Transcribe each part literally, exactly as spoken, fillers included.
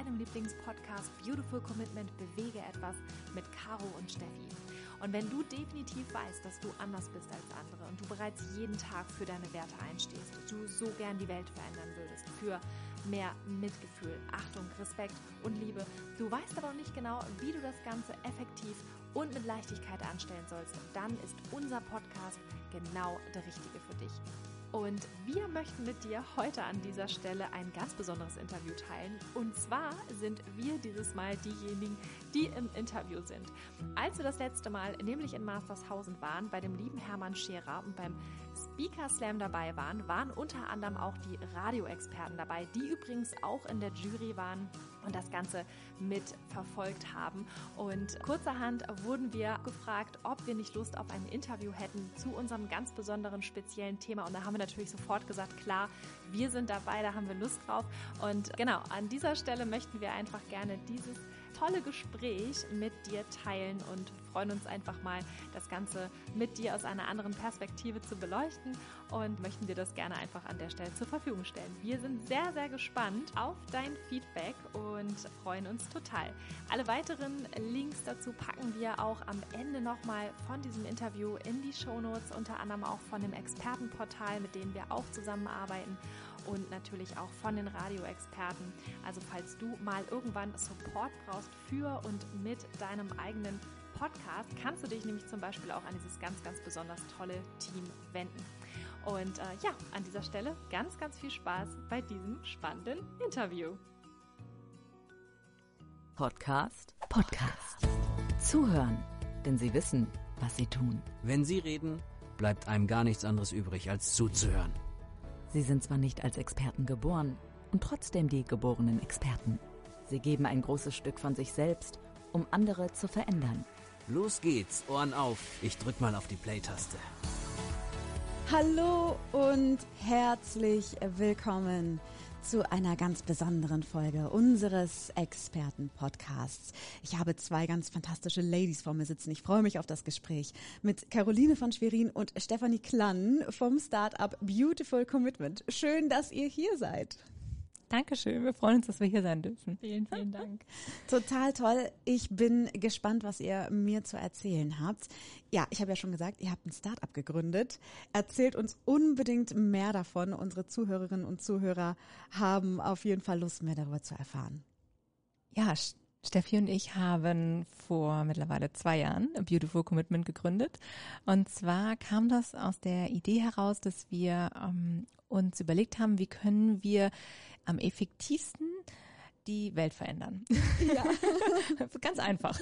deinem Lieblingspodcast Beautiful Commitment Bewege etwas mit Caro und Steffi. Und wenn du definitiv weißt, dass du anders bist als andere und du bereits jeden Tag für deine Werte einstehst, du so gern die Welt verändern würdest, für mehr Mitgefühl, Achtung, Respekt und Liebe, du weißt aber noch nicht genau, wie du das Ganze effektiv und mit Leichtigkeit anstellen sollst, dann ist unser Podcast genau der richtige für dich. Und wir möchten mit dir heute an dieser Stelle ein ganz besonderes Interview teilen. Und zwar sind wir dieses Mal diejenigen, die im Interview sind. Als wir das letzte Mal nämlich in Mastershausen waren, bei dem lieben Hermann Scherer und beim Speaker Slam dabei waren, waren unter anderem auch die Radioexperten dabei, die übrigens auch in der Jury waren und das Ganze mit verfolgt haben. Und kurzerhand wurden wir gefragt, ob wir nicht Lust auf ein Interview hätten zu unserem ganz besonderen speziellen Thema. Und da haben wir natürlich sofort gesagt, klar, wir sind dabei, da haben wir Lust drauf. Und genau, an dieser Stelle möchten wir einfach gerne dieses tolle Gespräch mit dir teilen und freuen uns einfach mal, das Ganze mit dir aus einer anderen Perspektive zu beleuchten und möchten dir das gerne einfach an der Stelle zur Verfügung stellen. Wir sind sehr, sehr gespannt auf dein Feedback und freuen uns total. Alle weiteren Links dazu packen wir auch am Ende nochmal von diesem Interview in die Shownotes, unter anderem auch von dem Expertenportal, mit dem wir auch zusammenarbeiten und natürlich auch von den Radioexperten. Also falls du mal irgendwann Support brauchst für und mit deinem eigenen Podcast, kannst du dich nämlich zum Beispiel auch an dieses ganz, ganz besonders tolle Team wenden. Und äh, ja, an dieser Stelle ganz, ganz viel Spaß bei diesem spannenden Interview. Podcast, Podcast. Zuhören, denn sie wissen, was sie tun. Wenn sie reden, bleibt einem gar nichts anderes übrig, als zuzuhören. Sie sind zwar nicht als Experten geboren und trotzdem die geborenen Experten. Sie geben ein großes Stück von sich selbst, um andere zu verändern. Los geht's, Ohren auf. Ich drück mal auf die Play-Taste. Hallo und herzlich willkommen zu einer ganz besonderen Folge unseres Experten-Podcasts. Ich habe zwei ganz fantastische Ladies vor mir sitzen. Ich freue mich auf das Gespräch mit Caroline von Schwerin und Stefanie Klann vom Startup Beautiful Commitment. Schön, dass ihr hier seid. Dankeschön, wir freuen uns, dass wir hier sein dürfen. Vielen, vielen Dank. Total toll. Ich bin gespannt, was ihr mir zu erzählen habt. Ja, ich habe ja schon gesagt, ihr habt ein Startup gegründet. Erzählt uns unbedingt mehr davon. Unsere Zuhörerinnen und Zuhörer haben auf jeden Fall Lust, mehr darüber zu erfahren. Ja, Steffi und ich haben vor mittlerweile zwei Jahren Beautiful Commitment gegründet. Und zwar kam das aus der Idee heraus, dass wir ähm, uns überlegt haben, wie können wir am effektivsten die Welt verändern. Ja. Ganz einfach.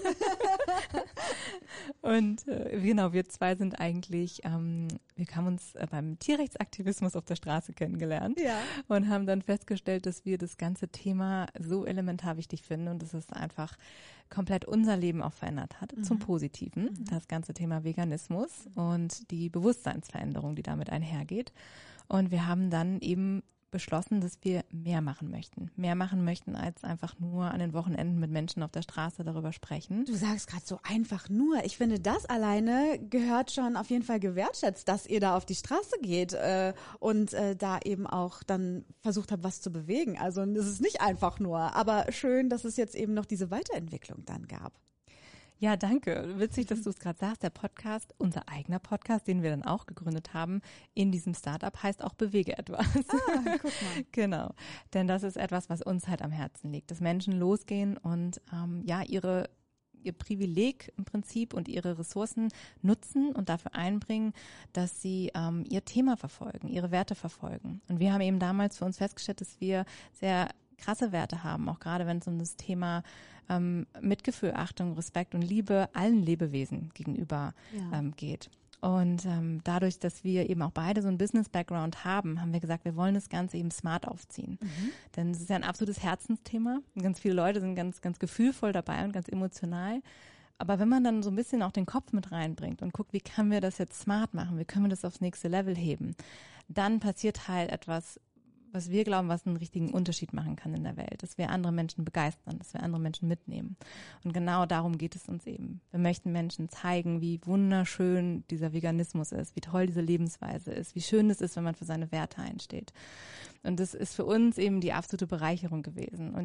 Und äh, genau, wir zwei sind eigentlich, ähm, wir haben uns äh, beim Tierrechtsaktivismus auf der Straße kennengelernt, ja, und haben dann festgestellt, dass wir das ganze Thema so elementar wichtig finden und dass es einfach komplett unser Leben auch verändert hat, mhm, zum Positiven, mhm, das ganze Thema Veganismus und die Bewusstseinsveränderung, die damit einhergeht. Und wir haben dann eben beschlossen, dass wir mehr machen möchten. Mehr machen möchten, als einfach nur an den Wochenenden mit Menschen auf der Straße darüber sprechen. Du sagst gerade so einfach nur. Ich finde, das alleine gehört schon auf jeden Fall gewertschätzt, dass ihr da auf die Straße geht äh, und äh, da eben auch dann versucht habt, was zu bewegen. Also es ist nicht einfach nur, aber schön, dass es jetzt eben noch diese Weiterentwicklung dann gab. Ja, danke. Witzig, dass du es gerade sagst. Der Podcast, unser eigener Podcast, den wir dann auch gegründet haben, in diesem Startup heißt auch Bewege etwas. Ah, guck mal. Genau. Denn das ist etwas, was uns halt am Herzen liegt, dass Menschen losgehen und ähm, ja ihre ihr Privileg im Prinzip und ihre Ressourcen nutzen und dafür einbringen, dass sie ähm, ihr Thema verfolgen, ihre Werte verfolgen. Und wir haben eben damals für uns festgestellt, dass wir sehr krasse Werte haben, auch gerade wenn es um das Thema ähm, Mitgefühl, Achtung, Respekt und Liebe allen Lebewesen gegenüber ja. ähm, geht. Und ähm, dadurch, dass wir eben auch beide so einen Business-Background haben, haben wir gesagt, wir wollen das Ganze eben smart aufziehen. Mhm. Denn es ist ja ein absolutes Herzensthema. Ganz viele Leute sind ganz, ganz gefühlvoll dabei und ganz emotional. Aber wenn man dann so ein bisschen auch den Kopf mit reinbringt und guckt, wie können wir das jetzt smart machen, wie können wir das aufs nächste Level heben, dann passiert halt etwas, was wir glauben, was einen richtigen Unterschied machen kann in der Welt, dass wir andere Menschen begeistern, dass wir andere Menschen mitnehmen. Und genau darum geht es uns eben. Wir möchten Menschen zeigen, wie wunderschön dieser Veganismus ist, wie toll diese Lebensweise ist, wie schön es ist, wenn man für seine Werte einsteht. Und das ist für uns eben die absolute Bereicherung gewesen. Und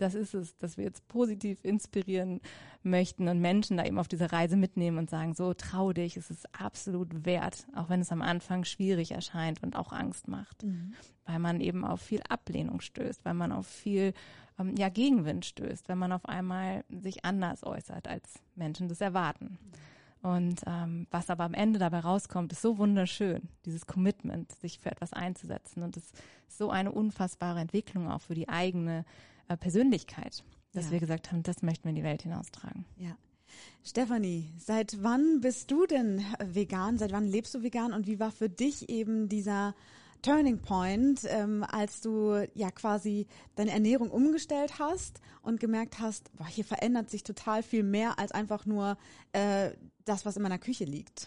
das ist es, dass wir jetzt positiv inspirieren möchten und Menschen da eben auf diese Reise mitnehmen und sagen, so trau dich, es ist absolut wert, auch wenn es am Anfang schwierig erscheint und auch Angst macht, mhm. weil man eben auf viel Ablehnung stößt, weil man auf viel ähm, ja, Gegenwind stößt, wenn man auf einmal sich anders äußert, als Menschen das erwarten. Mhm. Und ähm, was aber am Ende dabei rauskommt, ist so wunderschön, dieses Commitment, sich für etwas einzusetzen. Und es ist so eine unfassbare Entwicklung auch für die eigene äh, Persönlichkeit, dass ja. wir gesagt haben, das möchten wir in die Welt hinaustragen. Ja. Stefanie, seit wann bist du denn vegan? Seit wann lebst du vegan? Und wie war für dich eben dieser Turning Point, ähm, als du ja quasi deine Ernährung umgestellt hast und gemerkt hast, boah, hier verändert sich total viel mehr als einfach nur äh, das, was in meiner Küche liegt.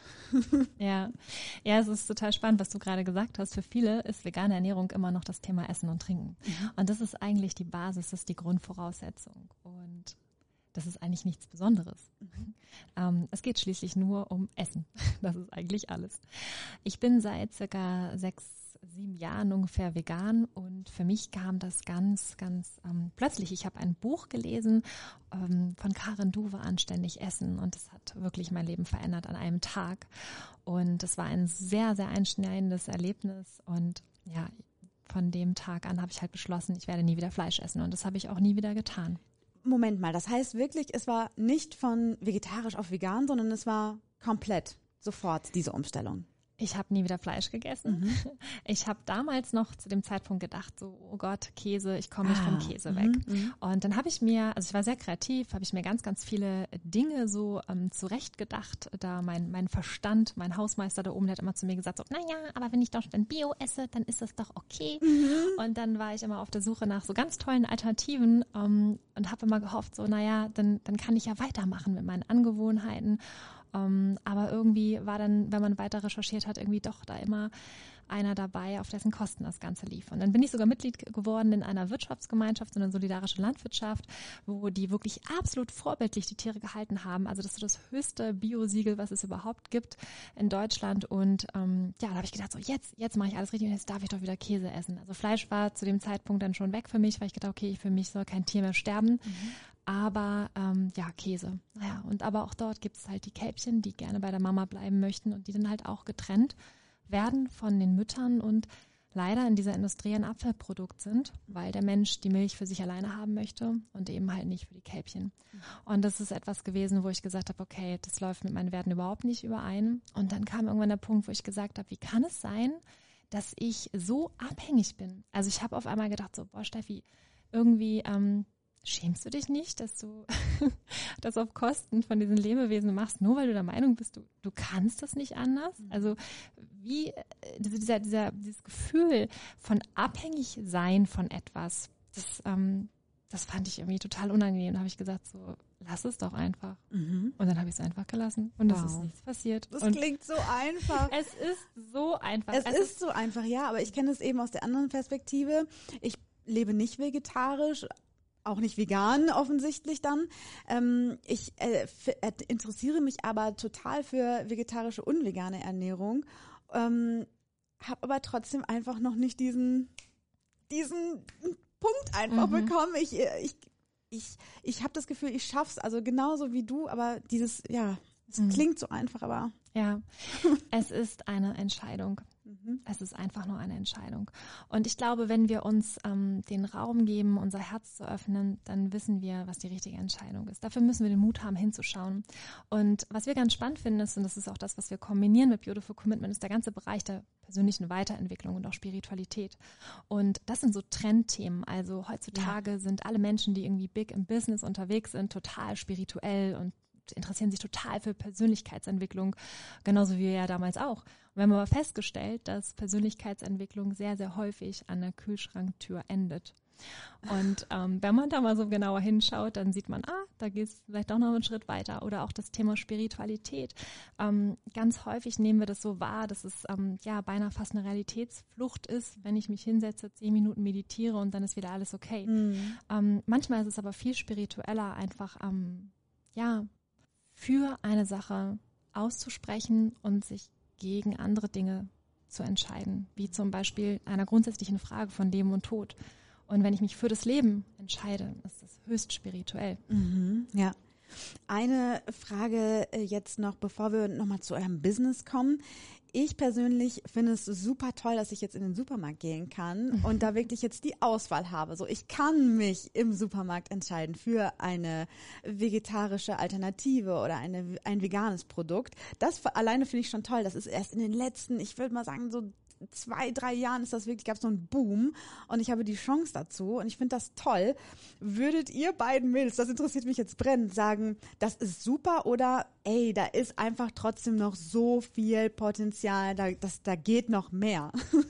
Ja, ja, es ist total spannend, was du gerade gesagt hast. Für viele ist vegane Ernährung immer noch das Thema Essen und Trinken. Mhm. Und das ist eigentlich die Basis, das ist die Grundvoraussetzung. Und das ist eigentlich nichts Besonderes. Mhm. Ähm, es geht schließlich nur um Essen. Das ist eigentlich alles. Ich bin seit circa sechs sieben Jahren ungefähr vegan und für mich kam das ganz, ganz ähm, plötzlich. Ich habe ein Buch gelesen ähm, von Karen Duwe, Anständig Essen, und das hat wirklich mein Leben verändert an einem Tag. Und es war ein sehr, sehr einschneidendes Erlebnis und ja, von dem Tag an habe ich halt beschlossen, ich werde nie wieder Fleisch essen, und das habe ich auch nie wieder getan. Moment mal, das heißt wirklich, es war nicht von vegetarisch auf vegan, sondern es war komplett sofort diese Umstellung. Ich habe nie wieder Fleisch gegessen. Mhm. Ich habe damals noch zu dem Zeitpunkt gedacht, so, oh Gott, Käse, ich komme nicht ah, vom Käse weg. Mhm. Und dann habe ich mir, also ich war sehr kreativ, habe ich mir ganz, ganz viele Dinge so ähm, zurechtgedacht. Da mein mein Verstand, mein Hausmeister da oben, der hat immer zu mir gesagt, so, naja, aber wenn ich doch dann Bio esse, dann ist das doch okay. Mhm. Und dann war ich immer auf der Suche nach so ganz tollen Alternativen ähm, und habe immer gehofft, so, naja, dann, dann kann ich ja weitermachen mit meinen Angewohnheiten. Um, aber irgendwie war dann, wenn man weiter recherchiert hat, irgendwie doch da immer einer dabei, auf dessen Kosten das Ganze lief. Und dann bin ich sogar Mitglied geworden in einer Wirtschaftsgemeinschaft, so eine solidarische Landwirtschaft, wo die wirklich absolut vorbildlich die Tiere gehalten haben. Also das ist so das höchste Bio-Siegel, was es überhaupt gibt in Deutschland. Und ähm, ja, da habe ich gedacht, so jetzt, jetzt mache ich alles richtig und jetzt darf ich doch wieder Käse essen. Also Fleisch war zu dem Zeitpunkt dann schon weg für mich, weil ich gedacht, okay, für mich soll kein Tier mehr sterben. Mhm. Aber ähm, ja, Käse. Naja, und aber auch dort gibt es halt die Kälbchen, die gerne bei der Mama bleiben möchten und die dann halt auch getrennt werden von den Müttern und leider in dieser Industrie ein Abfallprodukt sind, weil der Mensch die Milch für sich alleine haben möchte und eben halt nicht für die Kälbchen. Mhm. Und das ist etwas gewesen, wo ich gesagt habe, okay, das läuft mit meinen Werten überhaupt nicht überein. Und dann kam irgendwann der Punkt, wo ich gesagt habe, wie kann es sein, dass ich so abhängig bin? Also ich habe auf einmal gedacht, so, boah, Steffi, irgendwie ähm, schämst du dich nicht, dass du das auf Kosten von diesen Lebewesen machst, nur weil du der Meinung bist, du, du kannst das nicht anders? Also wie dieser, dieser, dieses Gefühl von abhängig sein von etwas, das, ähm, das fand ich irgendwie total unangenehm. Da habe ich gesagt, so, lass es doch einfach. Mhm. Und dann habe ich es einfach gelassen und es wow. ist nichts passiert. Das und klingt so einfach. Es ist so einfach. Es, es ist, ist so einfach, ja, aber ich kenne es eben aus der anderen Perspektive. Ich lebe nicht vegetarisch, auch nicht vegan offensichtlich dann. Ähm, ich äh, f- äh, interessiere mich aber total für vegetarische und vegane Ernährung, ähm, habe aber trotzdem einfach noch nicht diesen diesen Punkt einfach mhm. bekommen. Ich ich ich ich habe das Gefühl, ich schaff's, also genauso wie du, aber dieses, ja, es mhm. klingt so einfach, aber ja, es ist eine Entscheidung. Es ist einfach nur eine Entscheidung. Und ich glaube, wenn wir uns ähm, den Raum geben, unser Herz zu öffnen, dann wissen wir, was die richtige Entscheidung ist. Dafür müssen wir den Mut haben, hinzuschauen. Und was wir ganz spannend finden ist, und das ist auch das, was wir kombinieren mit Beautiful Commitment, ist der ganze Bereich der persönlichen Weiterentwicklung und auch Spiritualität. Und das sind so Trendthemen. Also heutzutage ja. sind alle Menschen, die irgendwie big im Business unterwegs sind, total spirituell und interessieren sich total für Persönlichkeitsentwicklung, genauso wie wir ja damals auch. Und wir haben aber festgestellt, dass Persönlichkeitsentwicklung sehr, sehr häufig an der Kühlschranktür endet. Und ähm, wenn man da mal so genauer hinschaut, dann sieht man, ah, da geht es vielleicht auch noch einen Schritt weiter. Oder auch das Thema Spiritualität. Ähm, ganz häufig nehmen wir das so wahr, dass es ähm, ja beinahe fast eine Realitätsflucht ist, wenn ich mich hinsetze, zehn Minuten meditiere und dann ist wieder alles okay. Mhm. Ähm, manchmal ist es aber viel spiritueller, einfach ähm, ja für eine Sache auszusprechen und sich gegen andere Dinge zu entscheiden, wie zum Beispiel einer grundsätzlichen Frage von Leben und Tod Und wenn ich mich für das Leben entscheide, ist das höchst spirituell. Mhm, ja. Eine Frage jetzt noch, bevor wir nochmal zu eurem Business kommen. Ich persönlich finde es super toll, dass ich jetzt in den Supermarkt gehen kann und da wirklich jetzt die Auswahl habe. So, ich kann mich im Supermarkt entscheiden für eine vegetarische Alternative oder eine, ein veganes Produkt. Das alleine finde ich schon toll. Das ist erst in den letzten, ich würde mal sagen, so zwei, drei Jahren ist das wirklich, gab es so einen Boom und ich habe die Chance dazu und ich finde das toll. Würdet ihr beiden Mädels, das interessiert mich jetzt brennend, sagen, das ist super oder ey, da ist einfach trotzdem noch so viel Potenzial, da, das, da geht noch mehr?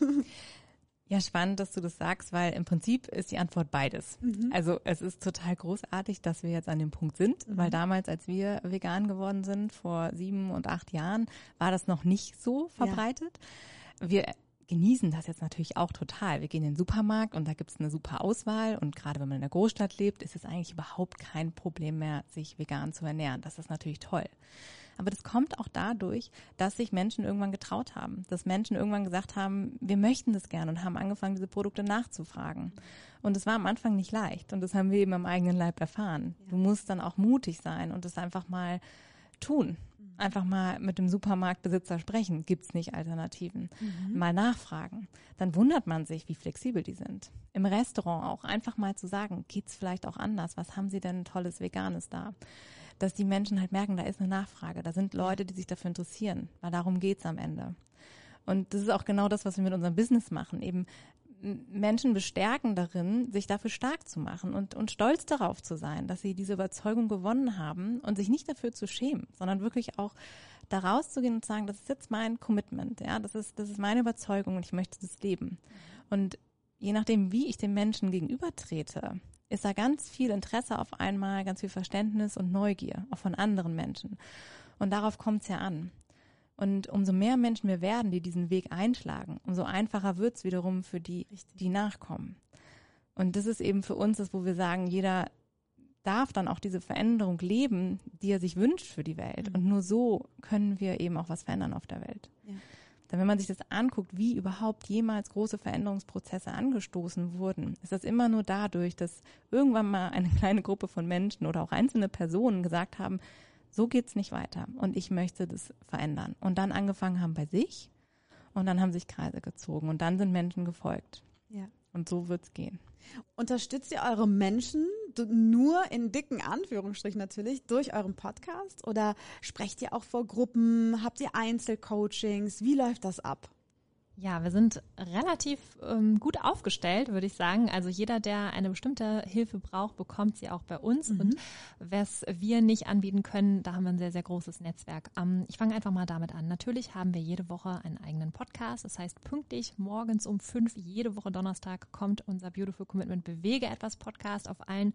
Ja, spannend, dass du das sagst, weil im Prinzip ist die Antwort beides. Mhm. Also es ist total großartig, dass wir jetzt an dem Punkt sind, mhm. weil damals, als wir vegan geworden sind, vor sieben und acht Jahren, war das noch nicht so verbreitet. Ja. Wir genießen das jetzt natürlich auch total. Wir gehen in den Supermarkt und da gibt es eine super Auswahl und gerade wenn man in der Großstadt lebt, ist es eigentlich überhaupt kein Problem mehr, sich vegan zu ernähren. Das ist natürlich toll. Aber das kommt auch dadurch, dass sich Menschen irgendwann getraut haben, dass Menschen irgendwann gesagt haben, wir möchten das gerne und haben angefangen, diese Produkte nachzufragen. Und es war am Anfang nicht leicht und das haben wir eben am eigenen Leib erfahren. Ja. Du musst dann auch mutig sein und das einfach mal tun. Einfach mal mit dem Supermarktbesitzer sprechen, gibt's nicht Alternativen. Mhm. Mal nachfragen. Dann wundert man sich, wie flexibel die sind. Im Restaurant auch einfach mal zu sagen, geht's vielleicht auch anders? Was haben sie denn Tolles Veganes da? Dass die Menschen halt merken, da ist eine Nachfrage. Da sind Leute, die sich dafür interessieren, weil darum geht's am Ende. Und das ist auch genau das, was wir mit unserem Business machen. Eben Menschen bestärken darin, sich dafür stark zu machen und, und stolz darauf zu sein, dass sie diese Überzeugung gewonnen haben und sich nicht dafür zu schämen, sondern wirklich auch da rauszugehen und zu sagen, das ist jetzt mein Commitment, ja, das ist, das ist meine Überzeugung und ich möchte das leben. Und je nachdem, wie ich dem Menschen gegenübertrete, ist da ganz viel Interesse auf einmal, ganz viel Verständnis und Neugier, auch von anderen Menschen. Und darauf kommt es ja an. Und umso mehr Menschen wir werden, die diesen Weg einschlagen, umso einfacher wird es wiederum für die, die nachkommen. Und das ist eben für uns das, wo wir sagen, jeder darf dann auch diese Veränderung leben, die er sich wünscht für die Welt. Mhm. Und nur so können wir eben auch was verändern auf der Welt. Ja. Denn wenn man sich das anguckt, wie überhaupt jemals große Veränderungsprozesse angestoßen wurden, ist das immer nur dadurch, dass irgendwann mal eine kleine Gruppe von Menschen oder auch einzelne Personen gesagt haben, so geht's nicht weiter und ich möchte das verändern. Und dann angefangen haben bei sich und dann haben sich Kreise gezogen und dann sind Menschen gefolgt. Ja. Und so wird's gehen. Unterstützt ihr eure Menschen nur in dicken Anführungsstrichen natürlich durch euren Podcast oder sprecht ihr auch vor Gruppen? Habt ihr Einzelcoachings? Wie läuft das ab? Ja, wir sind relativ ähm, gut aufgestellt, würde ich sagen. Also jeder, der eine bestimmte Hilfe braucht, bekommt sie auch bei uns. Mhm. Und was wir nicht anbieten können, da haben wir ein sehr, sehr großes Netzwerk. Ähm, ich fange einfach mal damit an. Natürlich haben wir jede Woche einen eigenen Podcast. Das heißt, pünktlich morgens um fünf, jede Woche Donnerstag, kommt unser Beautiful Commitment Bewege etwas Podcast auf allen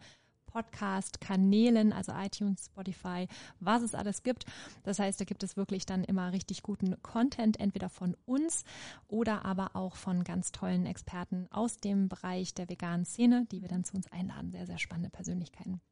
Podcast-Kanälen, also iTunes, Spotify, was es alles gibt. Das heißt, da gibt es wirklich dann immer richtig guten Content, entweder von uns oder aber auch von ganz tollen Experten aus dem Bereich der veganen Szene, die wir dann zu uns einladen. Sehr, sehr spannende Persönlichkeiten.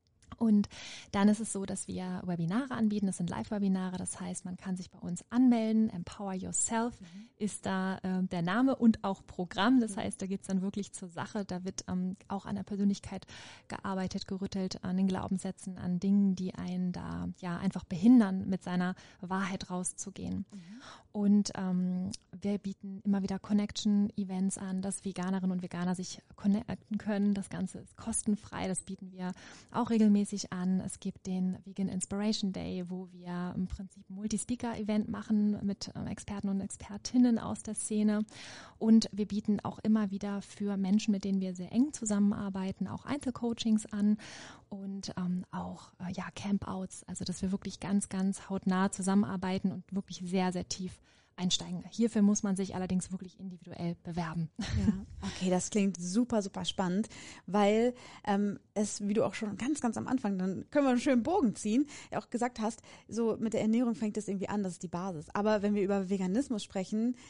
Und dann ist es so, dass wir Webinare anbieten. Das sind Live-Webinare. Das heißt, man kann sich bei uns anmelden. Empower Yourself mhm. ist da äh, der Name und auch Programm. Das heißt, da geht's dann wirklich zur Sache. Da wird ähm, auch an der Persönlichkeit gearbeitet, gerüttelt, an den Glaubenssätzen, an Dingen, die einen da ja einfach behindern, mit seiner Wahrheit rauszugehen. Mhm. Und ähm, wir bieten immer wieder Connection-Events an, dass Veganerinnen und Veganer sich connecten können. Das Ganze ist kostenfrei. Das bieten wir auch regelmäßig an. Es gibt den Vegan Inspiration Day, wo wir im Prinzip ein Multi-Speaker-Event machen mit äh, Experten und Expertinnen aus der Szene. Und wir bieten auch immer wieder für Menschen, mit denen wir sehr eng zusammenarbeiten, auch Einzelcoachings an und ähm, auch äh, ja Campouts. Also dass wir wirklich ganz, ganz hautnah zusammenarbeiten und wirklich sehr, sehr tief einsteigen. Hierfür muss man sich allerdings wirklich individuell bewerben. Ja, okay, das klingt super, super spannend, weil ähm, es, wie du auch schon ganz, ganz am Anfang, dann können wir einen schönen Bogen ziehen, ja auch gesagt hast, so mit der Ernährung fängt es irgendwie an, das ist die Basis. Aber wenn wir über Veganismus sprechen, da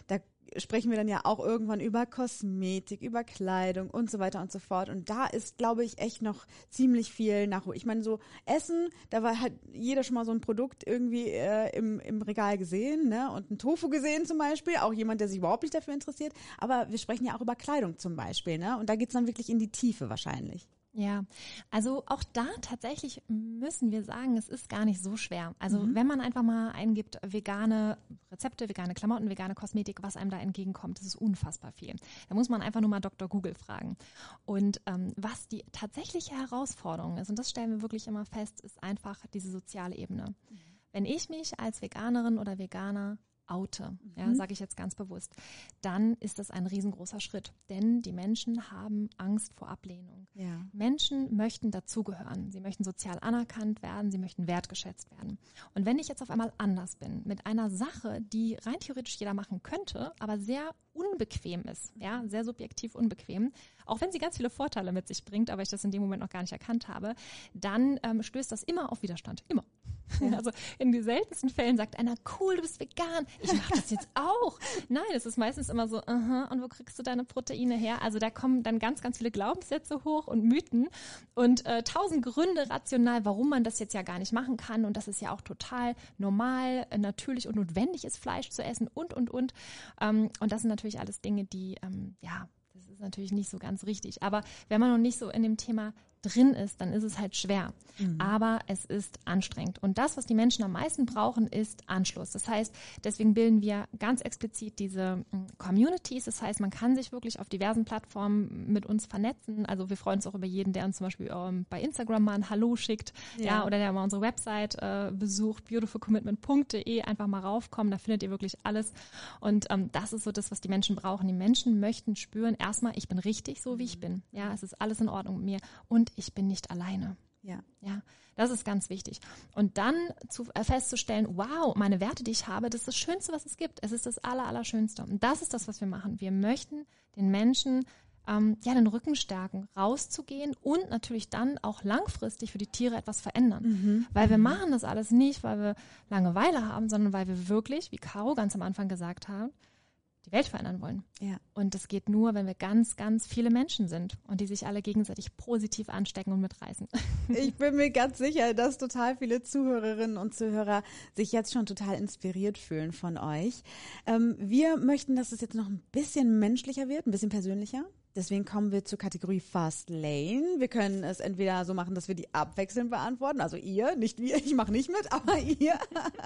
sprechen wir dann ja auch irgendwann über Kosmetik, über Kleidung und so weiter und so fort. Und da ist, glaube ich, echt noch ziemlich viel Nachhol. Ich meine, so Essen, da war halt jeder schon mal so ein Produkt irgendwie äh, im, im Regal gesehen, ne? Und ein Tofu gesehen zum Beispiel, auch jemand, der sich überhaupt nicht dafür interessiert. Aber wir sprechen ja auch über Kleidung zum Beispiel, ne? Und da geht's dann wirklich in die Tiefe wahrscheinlich. Ja, also auch da tatsächlich müssen wir sagen, es ist gar nicht so schwer. Also Mhm. wenn man einfach mal eingibt, vegane Rezepte, vegane Klamotten, vegane Kosmetik, was einem da entgegenkommt, das ist unfassbar viel. Da muss man einfach nur mal Doktor Google fragen. Und ähm, was die tatsächliche Herausforderung ist, und das stellen wir wirklich immer fest, ist einfach diese soziale Ebene. Mhm. Wenn ich mich als Veganerin oder Veganer oute, ja, Mhm. sage ich jetzt ganz bewusst, dann ist das ein riesengroßer Schritt. Denn die Menschen haben Angst vor Ablehnung. Ja. Menschen möchten dazugehören. Sie möchten sozial anerkannt werden. Sie möchten wertgeschätzt werden. Und wenn ich jetzt auf einmal anders bin, mit einer Sache, die rein theoretisch jeder machen könnte, aber sehr unbequem ist, ja, sehr subjektiv unbequem, auch wenn sie ganz viele Vorteile mit sich bringt, aber ich das in dem Moment noch gar nicht erkannt habe, dann ähm, stößt das immer auf Widerstand. Immer. Ja. Also in den seltensten Fällen sagt einer, cool, du bist vegan, ich mache das jetzt auch. Nein, es ist meistens immer so, aha, und wo kriegst du deine Proteine her? Also da kommen dann ganz, ganz viele Glaubenssätze hoch und Mythen und äh, tausend Gründe rational, warum man das jetzt ja gar nicht machen kann und das ist ja auch total normal, äh, natürlich und notwendig ist, Fleisch zu essen und, und, und. Ähm, und das sind natürlich alles Dinge, die, ähm, ja, das ist natürlich nicht so ganz richtig. Aber wenn man noch nicht so in dem Thema drin ist, dann ist es halt schwer. Mhm. Aber es ist anstrengend. Und das, was die Menschen am meisten brauchen, ist Anschluss. Das heißt, deswegen bilden wir ganz explizit diese Communities. Das heißt, man kann sich wirklich auf diversen Plattformen mit uns vernetzen. Also wir freuen uns auch über jeden, der uns zum Beispiel ähm, bei Instagram mal ein Hallo schickt, ja, ja oder der mal unsere Website äh, besucht, beautiful commitment punkt de, einfach mal raufkommen. Da findet ihr wirklich alles. Und ähm, das ist so das, was die Menschen brauchen. Die Menschen möchten spüren, erstmal, ich bin richtig so, wie ich bin. Ja, es ist alles in Ordnung mit mir. Und ich bin nicht alleine. Ja. Ja, das ist ganz wichtig. Und dann zu, äh, festzustellen, wow, meine Werte, die ich habe, das ist das Schönste, was es gibt. Es ist das Aller, Allerschönste. Und das ist das, was wir machen. Wir möchten den Menschen ähm, ja den Rücken stärken, rauszugehen und natürlich dann auch langfristig für die Tiere etwas verändern. Mhm. Weil wir machen das alles nicht, weil wir Langeweile haben, sondern weil wir wirklich, wie Caro ganz am Anfang gesagt hat, die Welt verändern wollen. Ja. Und das geht nur, wenn wir ganz, ganz viele Menschen sind und die sich alle gegenseitig positiv anstecken und mitreißen. Ich bin mir ganz sicher, dass total viele Zuhörerinnen und Zuhörer sich jetzt schon total inspiriert fühlen von euch. Ähm, wir möchten, dass es jetzt noch ein bisschen menschlicher wird, ein bisschen persönlicher. Deswegen kommen wir zur Kategorie Fast Lane. Wir können es entweder so machen, dass wir die abwechselnd beantworten, also ihr, nicht wir, ich mache nicht mit, aber ihr.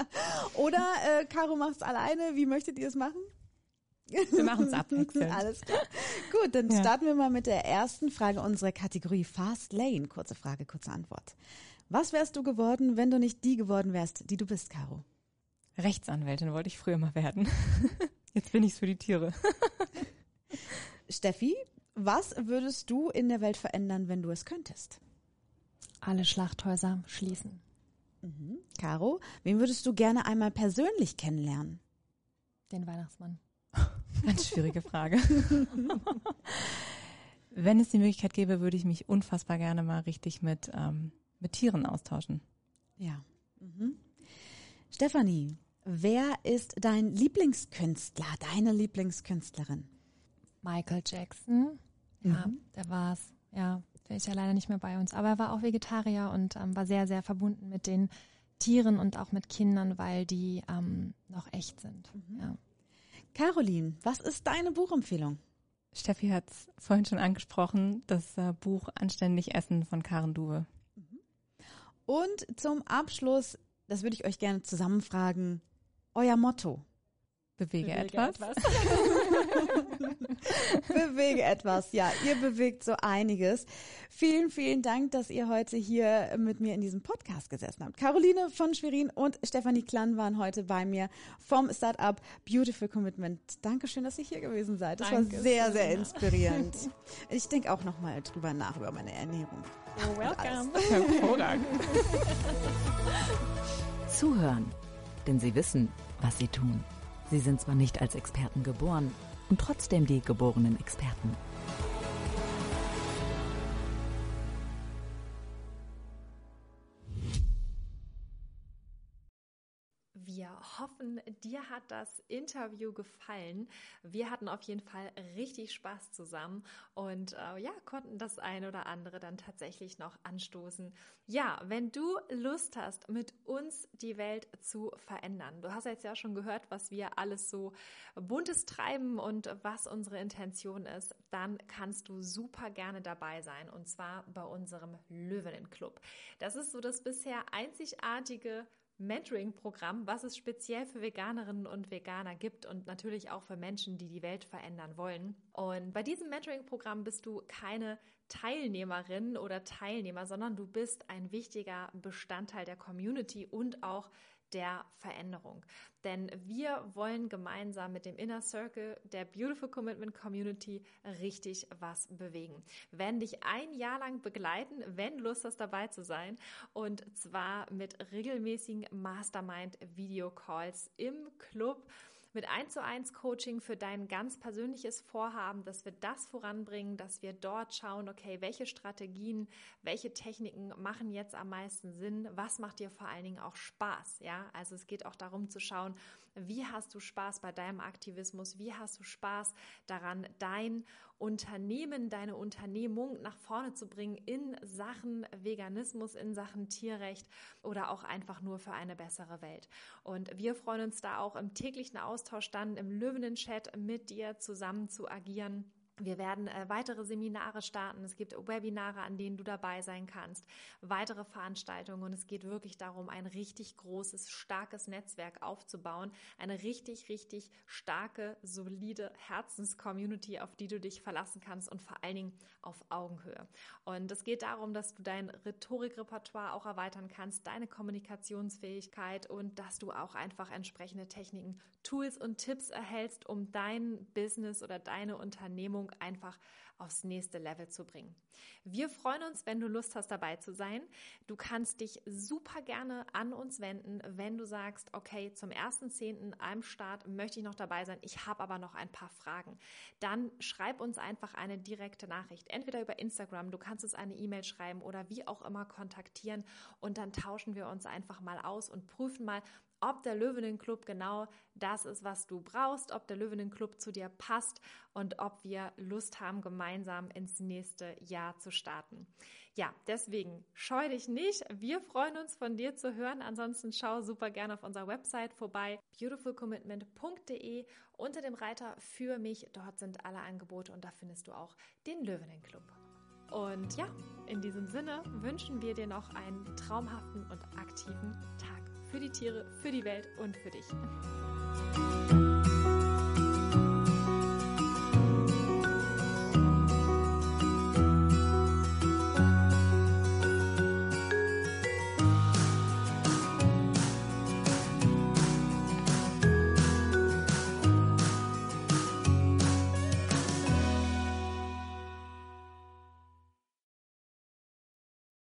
Oder äh, Caro macht es alleine. Wie möchtet ihr es machen? Wir machen es abwechselnd. Alles klar. Gut, dann Ja. starten wir mal mit der ersten Frage unserer Kategorie Fast Lane. Kurze Frage, kurze Antwort. Was wärst du geworden, wenn du nicht die geworden wärst, die du bist, Caro? Rechtsanwältin wollte ich früher mal werden. Jetzt bin ich's für die Tiere. Steffi, was würdest du in der Welt verändern, wenn du es könntest? Alle Schlachthäuser schließen. Mhm. Caro, wen würdest du gerne einmal persönlich kennenlernen? Den Weihnachtsmann. Ganz schwierige Frage. Wenn es die Möglichkeit gäbe, würde ich mich unfassbar gerne mal richtig mit, ähm, mit Tieren austauschen. Ja. Mhm. Stefanie, wer ist dein Lieblingskünstler, deine Lieblingskünstlerin? Michael Jackson. Ja, Mhm. der war's. Ja, der ist ja leider nicht mehr bei uns. Aber er war auch Vegetarier und ähm, war sehr, sehr verbunden mit den Tieren und auch mit Kindern, weil die ähm, noch echt sind. Mhm. Ja. Caroline, was ist deine Buchempfehlung? Steffi hat es vorhin schon angesprochen, das äh, Buch Anständig Essen von Karen Duwe. Und zum Abschluss, das würde ich euch gerne zusammenfragen, euer Motto. Bewege, Bewege etwas. etwas. Bewege etwas, ja, ihr bewegt so einiges. Vielen, vielen Dank, dass ihr heute hier mit mir in diesem Podcast gesessen habt. Caroline von Schwerin und Stefanie Klann waren heute bei mir vom Startup Beautiful Commitment. Dankeschön, dass ihr hier gewesen seid. Das Danke, war sehr, sehr Selina. inspirierend. Ich denke auch nochmal drüber nach, über meine Ernährung. You're welcome. Hervorragend. Zuhören, denn sie wissen, was sie tun. Sie sind zwar nicht als Experten geboren und trotzdem die geborenen Experten. Wir hoffen, dir hat das Interview gefallen. Wir hatten auf jeden Fall richtig Spaß zusammen und äh, ja, konnten das ein oder andere dann tatsächlich noch anstoßen. Ja, wenn du Lust hast, mit uns die Welt zu verändern. Du hast jetzt ja schon gehört, was wir alles so Buntes treiben und was unsere Intention ist. Dann kannst du super gerne dabei sein und zwar bei unserem Löwinnen-Club. Das ist so das bisher einzigartige Mentoring-Programm, was es speziell für Veganerinnen und Veganer gibt und natürlich auch für Menschen, die die Welt verändern wollen. Und bei diesem Mentoring-Programm bist du keine Teilnehmerin oder Teilnehmer, sondern du bist ein wichtiger Bestandteil der Community und auch der Veränderung. Denn wir wollen gemeinsam mit dem Inner Circle der Beautiful Commitment Community richtig was bewegen. Wir werden dich ein Jahr lang begleiten, wenn du Lust hast, dabei zu sein. Und zwar mit regelmäßigen Mastermind-Video-Calls im Club, mit eins zu eins Coaching für dein ganz persönliches Vorhaben, dass wir das voranbringen, dass wir dort schauen, okay, welche Strategien, welche Techniken machen jetzt am meisten Sinn, was macht dir vor allen Dingen auch Spaß, ja? Also es geht auch darum zu schauen, wie hast du Spaß bei deinem Aktivismus, wie hast du Spaß daran, dein Unternehmen, deine Unternehmung nach vorne zu bringen in Sachen Veganismus, in Sachen Tierrecht oder auch einfach nur für eine bessere Welt. Und wir freuen uns da auch im täglichen Austausch dann im Löwinnen-Chat mit dir zusammen zu agieren. Wir werden äh, weitere Seminare starten, es gibt Webinare, an denen du dabei sein kannst, weitere Veranstaltungen und es geht wirklich darum, ein richtig großes, starkes Netzwerk aufzubauen, eine richtig, richtig starke, solide Herzens-Community, auf die du dich verlassen kannst und vor allen Dingen auf Augenhöhe. Und es geht darum, dass du dein Rhetorikrepertoire auch erweitern kannst, deine Kommunikationsfähigkeit und dass du auch einfach entsprechende Techniken, Tools und Tipps erhältst, um dein Business oder deine Unternehmung einfach aufs nächste Level zu bringen. Wir freuen uns, wenn du Lust hast, dabei zu sein. Du kannst dich super gerne an uns wenden, wenn du sagst, okay, zum ersten zehnten am Start möchte ich noch dabei sein, ich habe aber noch ein paar Fragen. Dann schreib uns einfach eine direkte Nachricht, entweder über Instagram, du kannst uns eine E-Mail schreiben oder wie auch immer kontaktieren und dann tauschen wir uns einfach mal aus und prüfen mal, ob der Löwinnen-Club genau das ist, was du brauchst, ob der Löwinnen-Club zu dir passt und ob wir Lust haben, gemeinsam ins nächste Jahr zu starten. Ja, deswegen scheu dich nicht. Wir freuen uns, von dir zu hören. Ansonsten schau super gerne auf unserer Website vorbei, beautiful commitment punkt de, unter dem Reiter für mich. Dort sind alle Angebote und da findest du auch den Löwinnen-Club. Und ja, in diesem Sinne wünschen wir dir noch einen traumhaften und aktiven Tag. Für die Tiere, für die Welt und für dich.